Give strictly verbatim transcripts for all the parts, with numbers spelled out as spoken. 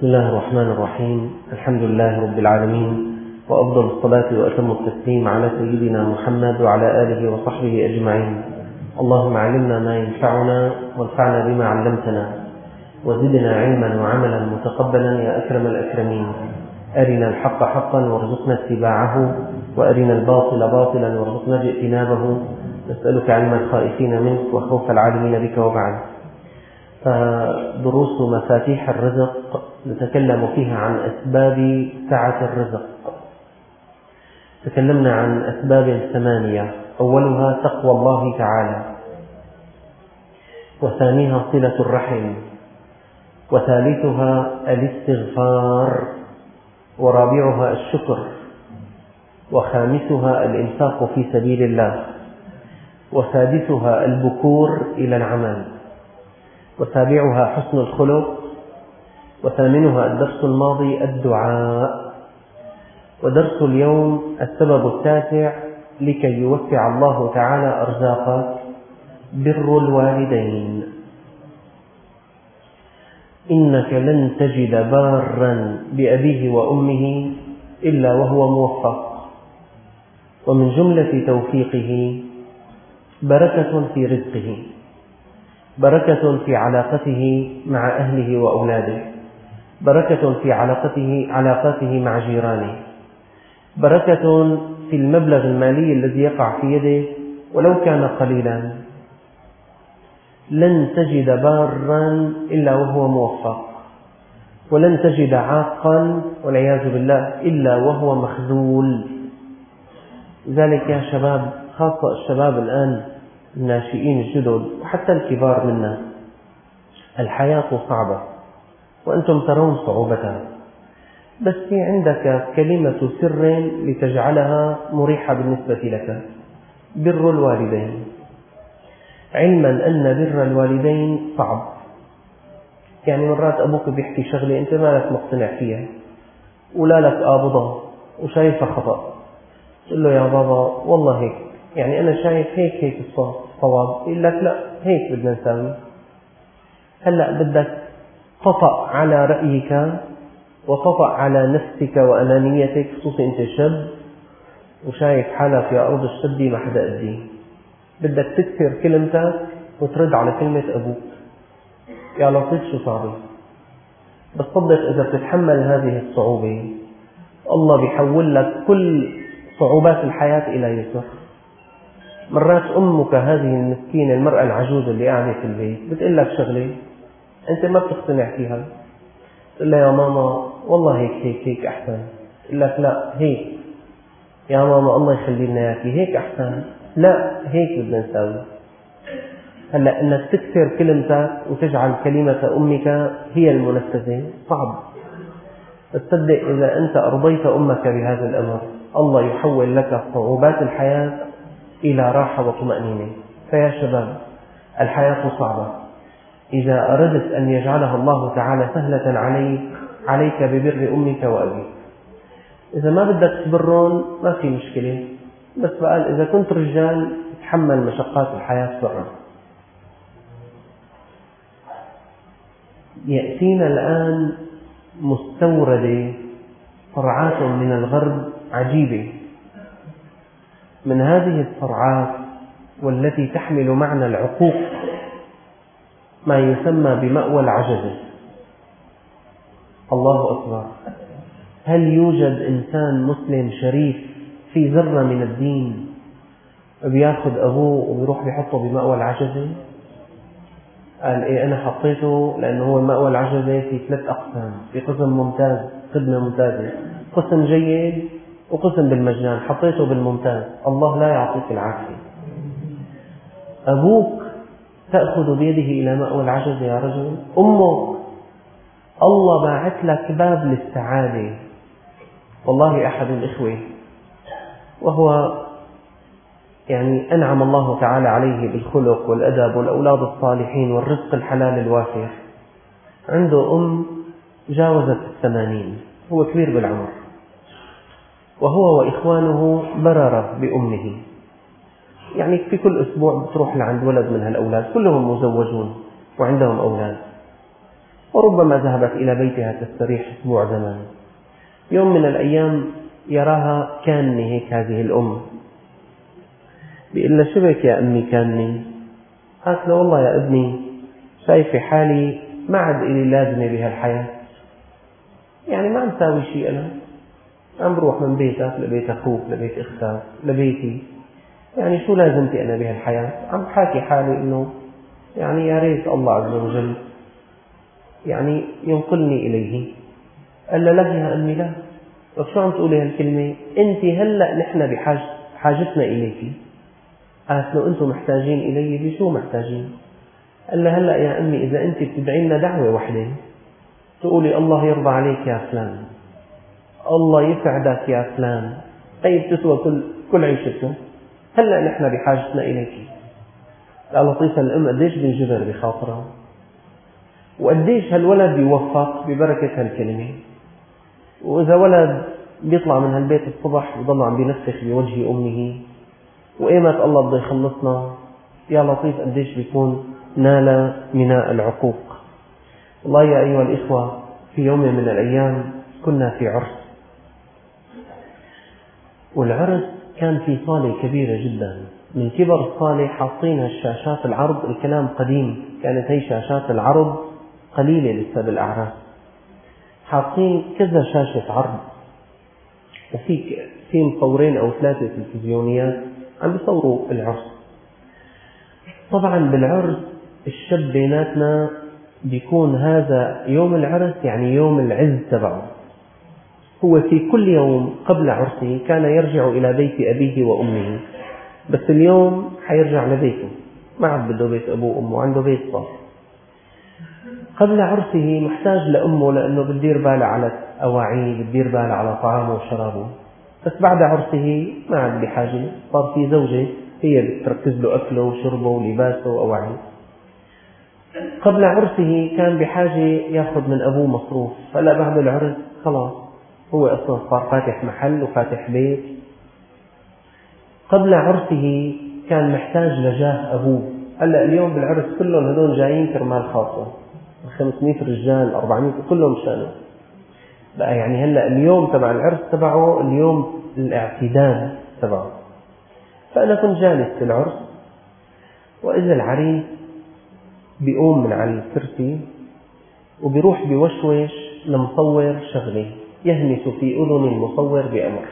بسم الله الرحمن الرحيم. الحمد لله رب العالمين، وأفضل الصلاة وأتم التسليم على سيدنا محمد وعلى آله وصحبه أجمعين. اللهم علمنا ما ينفعنا وانفعنا بما علمتنا، وزدنا علما وعملا متقبلا يا أكرم الأكرمين. أرنا الحق حقا وارزقنا اتباعه، وأرنا الباطل باطلا وارزقنا اجتنابه. نسألك علم الخائفين منك وخوف العالمين بك. وبعد، فدروس مفاتيح الرزق نتكلم فيها عن أسباب سعة الرزق. تكلمنا عن أسباب ثمانية، أولها تقوى الله تعالى، وثانيها صلة الرحم، وثالثها الاستغفار، ورابعها الشكر، وخامسها الإنفاق في سبيل الله، وسادسها البكور إلى العمل، وسابعها حسن الخلق، وثامنها الدرس الماضي الدعاء. ودرس اليوم السبب التاسع لكي يوسع الله تعالى أرزاقك: بر الوالدين. إنك لن تجد بارا بأبيه وأمه إلا وهو موفق، ومن جملة توفيقه بركة في رزقه، بركة في علاقته مع أهله وأولاده، بركة في علاقته علاقاته مع جيرانه، بركة في المبلغ المالي الذي يقع في يده ولو كان قليلا. لن تجد بارا إلا وهو موفق، ولن تجد عاقا والعياذ بالله إلا وهو مخذول. لذلك يا شباب، خاصة الشباب الآن الناشئين الجدد وحتى الكبار منا، الحياة صعبة وأنتم ترون صعوبتها، بس في عندك كلمة سر لتجعلها مريحة بالنسبة لك: بر الوالدين. علما أن بر الوالدين صعب، يعني مرات أبوك بيحكي شغلة أنت ما لك مقتنع فيها ولا لك قابضة وشايفها خطأ، تقول له يا بابا والله هيك، يعني أنا شايف هيك هيك الصواب، يقول لك لا هيك بدنا نساوي. هلأ بدك تطأ على رأيك وتطأ على نفسك وأنانيتك، خصوصا أنت شاب وشايف حالك في أرض الشدة ما حدا قدي، بدك تكسر كلمتك وترد على كلمة أبوك. يا لطيف شو صعب، بس صدق إذا بتتحمل هذه الصعوبة الله بيحول لك كل صعوبات الحياة إلى يسر. مرات أمك هذه المسكينة المرأة العجوز اللي قاعدة في البيت بتقول لك شغلة أنت ما بتقتنع فيها، تقول لها يا ماما والله هيك هيك هيك أحسن، تقول لك لا هيك، يا ماما الله يخلي لنا إياكي هيك أحسن، لا هيك بدنا نساوي. هلا إنك تكسر كلمتك وتجعل كلمة أمك هي المنفذة صعب، بس صدق إذا أنت أرضيت أمك بهذا الأمر الله يحول لك صعوبات الحياة إلى راحة وطمأنينة. فيا شباب، الحياة صعبة، إذا أردت أن يجعلها الله تعالى سهلة عليك عليك ببر أمك وأبيك. إذا ما بدك تبرون ما في مشكلة، بس بقال إذا كنت رجال تحمل مشقات الحياة بسرعة. يأتينا الآن مستوردة صرعات من الغرب عجيبة، من هذه الصرعات والتي تحمل معنى العقوق ما يسمى بمأوى العجزة. الله أكبر، هل يوجد إنسان مسلم شريف في ذرة من الدين بياخذ أبوه وبيروح بيحطه بمأوى العجزة؟ قال إيه أنا حطيته لأنه هو مأوى العجزة في ثلاث أقسام، في قسم ممتاز، خدمة ممتازة، قسم جيد، وقسم بالمجان، حطيته بالممتاز. الله لا يعطيك العافية. أبوك تأخذ بيده إلى مأوى العجزة يا رجل؟ أمك الله باعث لك باب للسعادة. والله أحد الإخوة وهو يعني أنعم الله تعالى عليه بالخلق والأدب والأولاد الصالحين والرزق الحلال الوافر، عنده أم جاوزت الثمانين، هو كبير بالعمر، وهو وإخوانه بررة بأمه، يعني في كل أسبوع بتروح لعند ولد من هالأولاد، كلهم مزوجون وعندهم أولاد. وربما ذهبت إلى بيتها تستريح أسبوع زمان. يوم من الأيام يراها كاني هيك هذه الأم، بيقول لها: شبك يا أمي كاني؟ قالت له: والله يا ابني شايفة حالي ما عاد إلي لازمة بهالحياة، يعني ما عم ساوي شيء، أنا عم بروح من بيتك لبيت أخوك لبيت أختك لبيتي، يعني شو لازمتي أنا بهالحياة؟ عم بحاكي حالي إنه يعني يا ريت الله عز وجل يعني ينقلني إليه. قال له: لا يا أمي لا. طيب شو عم تقولي هالكلمة؟ أنت هلأ نحن بحاجة حاجتنا إليك. قالت له: أنتم محتاجين إلي بشو محتاجين؟ قال له: هلأ يا أمي إذا أنت بتدعي لنا دعوة واحدة تقولي الله يرضى عليك يا فلان، الله يسعدك يا فلان، طيب تسوى كل كل عيشتنا، هلأ نحن بحاجتنا إليك. قال لطيفة الأم قديش بنجبر بخاطرها، وقديش هالولد بيوفق ببركة هالكلمة. وإذا ولد بيطلع من هالبيت الصبح بيضل عم بينفخ بوجه أمه، وإيمت الله بده يخلصنا، يا لطيف قديش بيكون نال ميناء العقوق. والله يا أيها الإخوة، في يوم من الأيام كنا في عرس، والعرس كان في صالة كبيرة جدا، من كبر الصالة حاطين الشاشات العرض، الكلام قديم، كانت هي شاشات العرض قليلة لسه بالأعراس، حاطين كذا شاشة عرض، وفي في مصورين أو ثلاثة تلفزيونيات عم بيصوروا العرس. طبعا بالعرس الشاب بيناتنا بيكون هذا يوم العرس يعني يوم العز تبعه، هو في كل يوم قبل عرسه كان يرجع إلى بيت أبيه وأمه، بس اليوم حيرجع لبيته، ما عاد بده بيت أبوه وأمه، عنده بيت صار. قبل عرسه محتاج لأمه لأنه بتدير باله على أواعيه، بتدير باله على طعامه وشرابه، بس بعد عرسه ما عاد بحاجة، صار في زوجة هي بتركز له أكله وشربه ولباسه وأواعيه. قبل عرسه كان بحاجة يأخذ من أبوه مصروف، هلأ بعد العرس خلاص هو أصلا صار فاتح محل وفاتح بيت. قبل عرسه كان محتاج لجاه أبوه، هلأ اليوم بالعرس كلهم هدول جايين كرمال خاصة، خمسمائة رجال أربعمائة كلهم شانوا بقى، يعني هلأ اليوم تبع العرس تبعه اليوم الاعتداد تبعه. فأنا كنت جالس في العرس، وإذا العريس بيقوم من على الكرسي وبيروح بوشوش لمصور شغله، يهمس في أذن المصور بأمر،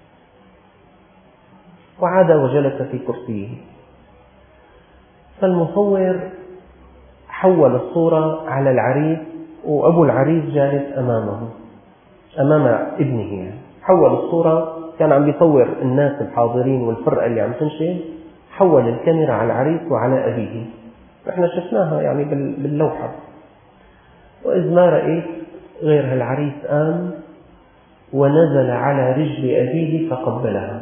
وعاد وجلس في كرسيه. فالمصور حول الصورة على العريس، وأبو العريس جالس أمامه أمام ابنه، يعني حول الصورة، كان عم بيصور الناس الحاضرين والفرقة اللي عم تنشد، حول الكاميرا على العريس وعلى أبيه، احنا شفناها يعني باللوحة. وإذ ما رأيت غير العريس قام ونزل على رجل أبيه فقبلها.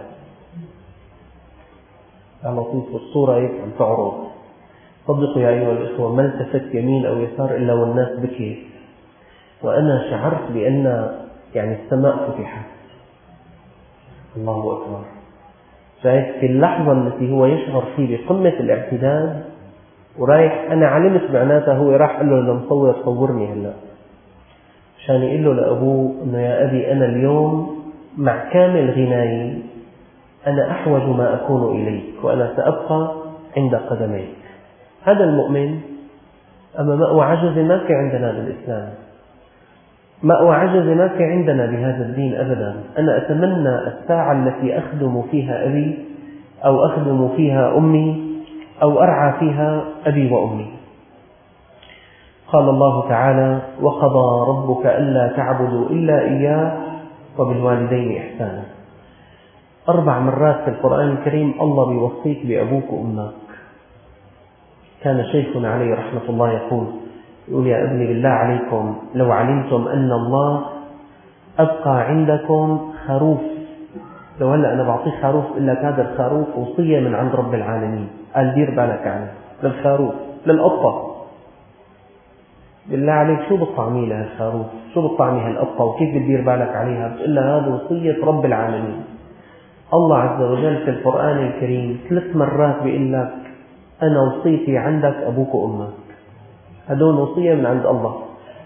يا لطيف، الصورة هيك عم تعرض، صدقوا يا أيها الإخوة ما التفت يمين أو يسار إلا والناس بكيت، وأنا شعرت بأن يعني السماء فتحت. الله أكبر. شايف في اللحظة التي هو يشعر فيه بقمة الاعتداد ورايح، أنا علمت معناتها هو راح قال له للمصور صورني هلأ عشان يقول له لأبوه إنه يا أبي أنا اليوم مع كامل غناي أنا أحوج ما أكون إليك، وأنا سأبقى عند قدميك. هذا المؤمن أما مأوى عجز ما في عندنا بالإسلام، مأوى عجز ما في عندنا بهذا الدين أبدا. أنا أتمنى الساعة التي أخدم فيها أبي أو أخدم فيها أمي أو أرعى فيها أبي وأمي. قال الله تعالى: وقضى ربك ألا تعبدوا إلا إياه وبالوالدين إحسانا. أربع مرات في القرآن الكريم الله بيوصيك بأبوك وأمك. كان شيخنا عليه رحمة الله يقول يقول يا ابني بالله عليكم لو علمتم أن الله أبقى عندكم خروف، لو هلأ أنا بعطيك خروف إلا هذا الخروف وصية من عند رب العالمين، قال دير بالك عنه، للخروف للقطة، بالله عليك شو بتطعمي لها الخروف؟ شو بتطعمي هالقطة وكيف بتدير بالك عليها؟ بتقول لها هذه وصية رب العالمين. الله عز وجل في القرآن الكريم ثلاث مرات بيقول لك أنا وصيتي عندك أبوك وأمك، هدول وصية من عند الله.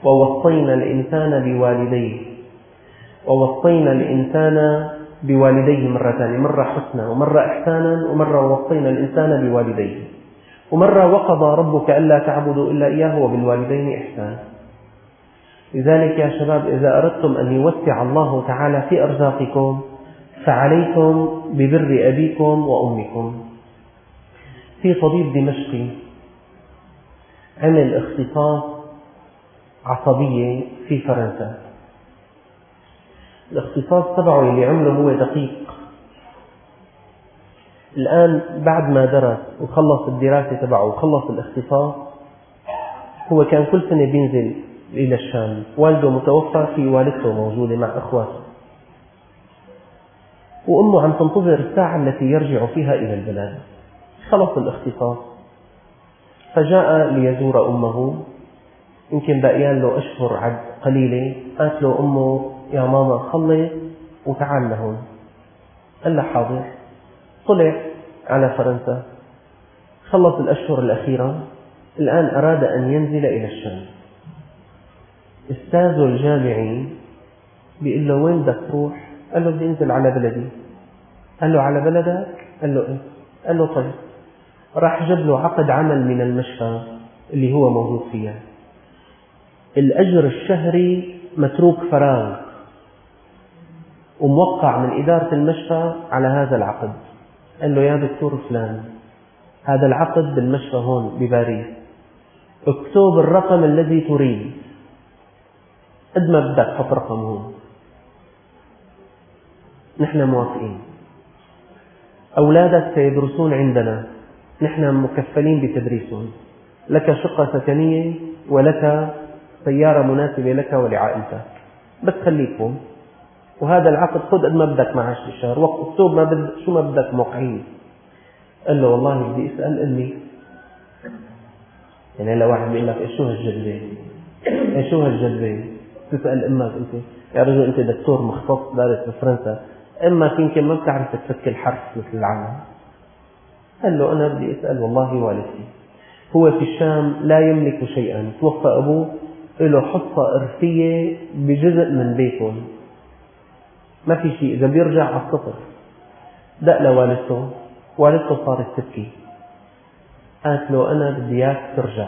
ووصينا الإنسان بوالديه ووصينا الإنسان بوالديه مرتان، مرة حسنا ومرة إحسانا، ومرة ووصينا الإنسان بوالديه، ومرة وقضى ربك ألا تعبدوا إلا إياه وبالوالدين إحسانا. لذلك يا شباب إذا أردتم أن يوسع الله تعالى في أرزاقكم فعليكم ببر أبيكم وأمكم. في طبيب دمشقي عمل اختصاص عصبية في فرنسا. الاختصاص تبعه اللي عمله هو دقيق. الآن بعد ما درس وخلص الدراسة تبعه وخلص الاختصاص، هو كان كل سنة بينزل إلى الشام، والده متوفى، في والدته موجودة مع أخواته، وأمه عم تنتظر الساعة التي يرجع فيها إلى البلاد. خلص الاختصاص فجاء ليزور أمه، يمكن بقيان له أشهر عد قليلة. قالت له أمه يا ماما خلص وتعال لهون. قال له حاضر. طلع على فرنسا، خلص الأشهر الأخيرة، الآن أراد أن ينزل إلى الشام. أستاذه الجامعي بيقول له وين بدك تروح؟ قال له بدي أنزل على بلدي. قال له على بلدك؟ قال له إيه؟ قال له طيب. راح جاب له عقد عمل من المشفى اللي هو موجود فيها، الأجر الشهري متروك فراغ، وموقع من إدارة المشفى على هذا العقد. قال له يا دكتور فلان، هذا العقد بالمشفى هون بباريس، اكتب الرقم الذي تريد، قد ما بدك حط رقم هون، نحن موافقين. أولادك سيدرسون عندنا، نحن مكفلين بتدريسهم، لك شقة سكنية ولك سيارة مناسبة لك ولعائلتك، بس خليكم، وهذا العقد خذ قد ما بدك معاش بالشهر، واكتب ما بدك شو ما بدك موقعين. قال له والله بدي أسأل أمي. يعني هلا واحد بيقول لك إيش شو هالجذبة؟ إيش شو هالجذبة؟ تسأل أمك أنت؟ يا رجل أنت دكتور مختص دارس بفرنسا، أمك يمكن ما بتعرف تفك الحرف مثل العالم. قال له أنا بدي أسأل والله والدتي. هو في الشام لا يملك شيئا، توفى أبوه، له حصة إرثية بجزء من بيتهم، ما في شيء، إذا بيرجع على الصفر. دق لوالدته، والدته صارت تبكي، قالت له أنا بدي إياك ترجع.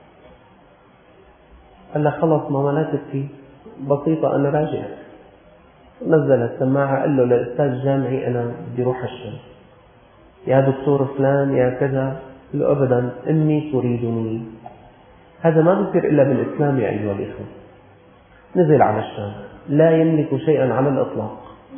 قال له خلص ماما لا تبكي، بسيطة أنا راجع. نزل السماعة، قال له للأستاذ جامعي أنا بدي روح الشام، يا دكتور فلان يا كذا. قال له أبدا، أمي تريدني. هذا ما بيصير إلا بالإسلام يا أيها الإخوة. نزل على الشام، لا يملك شيئا على الإطلاق.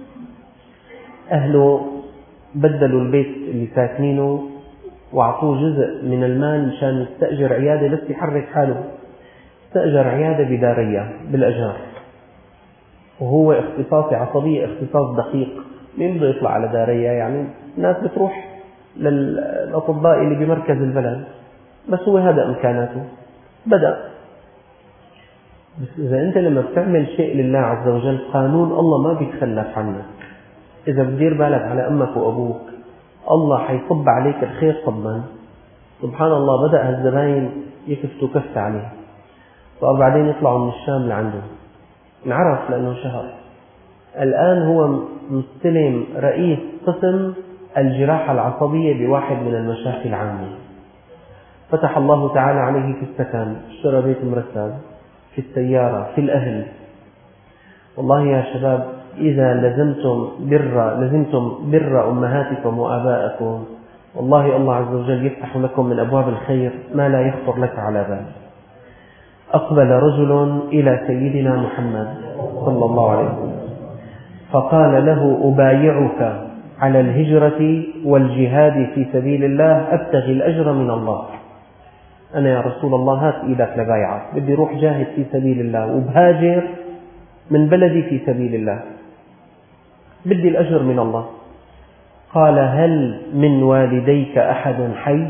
أهله بدلوا البيت اللي ساكنينه وأعطوه جزء من المال مشان يستأجر عيادة بس يحرك حاله. استأجر عيادة بدارية بالأجار، وهو اختصاصي عصبية، اختصاص دقيق. مين بده يطلع على دارية؟ يعني الناس بتروح للأطباء اللي بمركز البلد، بس هو هذا إمكاناته. بدأ. بس إذا أنت لما بتعمل شيء لله عز وجل، قانون الله ما بيتخلف عنك. إذا بتدير بالك على أمك وأبوك، الله حيصب عليك الخير صبا. سبحان الله، بدأ هالزباين يكفتوا كفت عليه، وبعدين يطلعوا من الشام لعنده، انعرف لأنه شهر. الآن هو مستلم رئيس قسم الجراحة العصبية بواحد من المشافي العامة. فتح الله تعالى عليه في السكن، اشترى بيت مرتب، في السيارة، في الأهل. والله يا شباب، إذا لزمتم بر لزمتم بر أمهاتكم وآبائكم، والله الله عز وجل يفتح لكم من أبواب الخير ما لا يخطر لك على بال. أقبل رجل إلى سيدنا محمد صلى الله عليه وسلم فقال له أبايعك على الهجرة والجهاد في سبيل الله، أبتغي الأجر من الله. أنا يا رسول الله هات إيدك لبايعك، بدي روح جاهد في سبيل الله وبهاجر من بلدي في سبيل الله، بدي الأجر من الله. قال هل من والديك أحد حي؟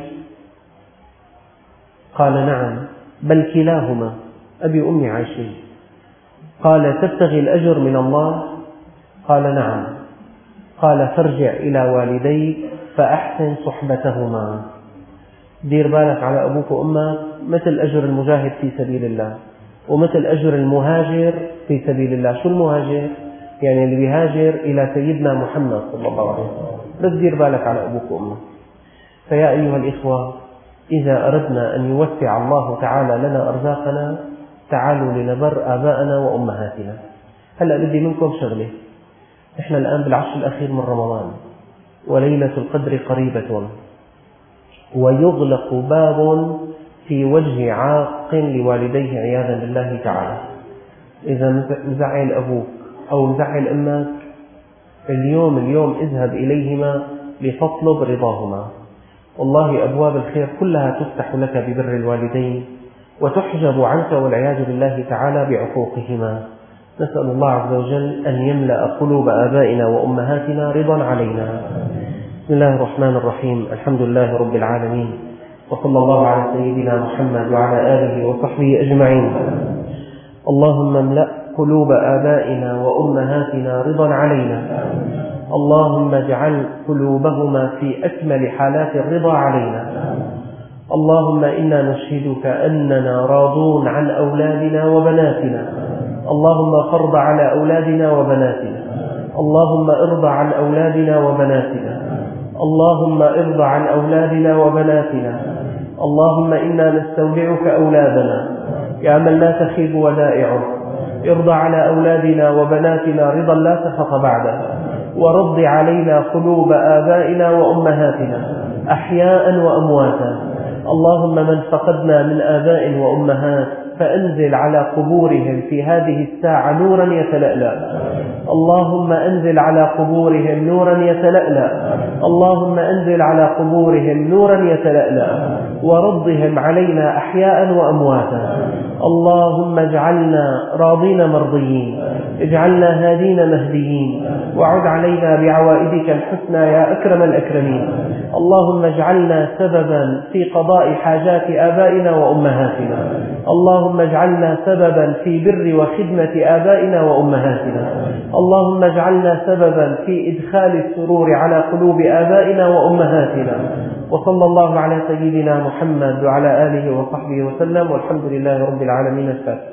قال نعم، بل كلاهما أبي وأمي عايشين. قال تبتغي الأجر من الله؟ قال نعم. قال فارجع إلى والديك فأحسن صحبتهما. دير بالك على أبوك وأمك مثل أجر المجاهد في سبيل الله. ومثل أجر المهاجر في سبيل الله. شو المهاجر؟ يعني اللي بيهاجر إلى سيدنا محمد صلى الله عليه وسلم. بس دير بالك على أبوك وأمك. فيا أيها الإخوة، إذا أردنا أن يوسع الله تعالى لنا أرزاقنا تعالوا لنبر آباءنا وأمهاتنا. هلأ بدي منكم شغلة، إحنا الآن بالعشر الأخير من رمضان، وليلة القدر قريبة، ويغلق باب في وجه عاق لوالديه عياذا بالله تعالى. إذا مزعل أبوك أو مزعل أمك، اليوم اليوم اذهب إليهما لتطلب رضاهما. والله أبواب الخير كلها تفتح لك ببر الوالدين وتحجب عنك والعياذ بالله تعالى بعقوقهما. نسأل الله عز وجل أن يملأ قلوب آبائنا وأمهاتنا رضا علينا. بسم الله الرحمن الرحيم. الحمد لله رب العالمين، وصلى الله على سيدنا محمد وعلى آله وصحبه أجمعين. اللهم املأ قلوب آبائنا وأمهاتنا رضا علينا. اللهم اجعل قلوبهما في أكمل حالات الرضا علينا. اللهم إنا نشهدك أننا راضون عن أولادنا وبناتنا. اللهم فرض على أولادنا وبناتنا. اللهم ارض عن أولادنا وبناتنا. اللهم ارض عن أولادنا وبناتنا. اللهم إنا نستودعك أولادنا يا من لا تخيب ودائعه. ارض على أولادنا وبناتنا رضا لا سخط بعده، ورض علينا قلوب آبائنا وأمهاتنا أحياء وأمواتا. اللهم من فقدنا من آباء وأمهات فأنزل على قبورهم في هذه الساعة نورا يتلألأ. اللهم أنزل على قبورهم نورا يتلألأ. اللهم أنزل على قبورهم نورا يتلألأ، وردهم علينا أحياء وأمواتا. اللهم اجعلنا راضين مرضيين، اجعلنا هادين مهديين، وعد علينا بعوائدك الحسنى يا أكرم الأكرمين. اللهم اجعلنا سببا في قضاء حاجات آبائنا وأمهاتنا. اللهم اجعلنا سببا في بر وخدمة آبائنا وأمهاتنا. اللهم اجعلنا سببا في إدخال السرور على قلوب آبائنا وأمهاتنا. وصلى الله على سيدنا محمد وعلى آله وصحبه وسلم، والحمد لله رب العالمين. الفاتحة.